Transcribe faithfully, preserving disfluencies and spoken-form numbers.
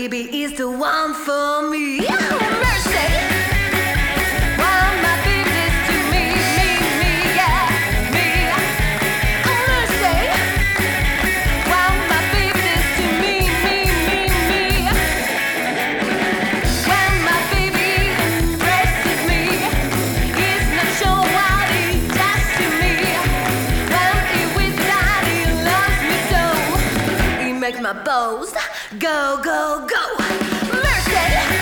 baby is the one for me. Mercy. Well, my baby's to me, me, me, yeah, me. Oh, mercy. Well, my baby's to me, me, me, me. When my baby embraces me, he's not sure what he does to me. When he with that he loves me so, he makes my bones go, go, go. Mercy.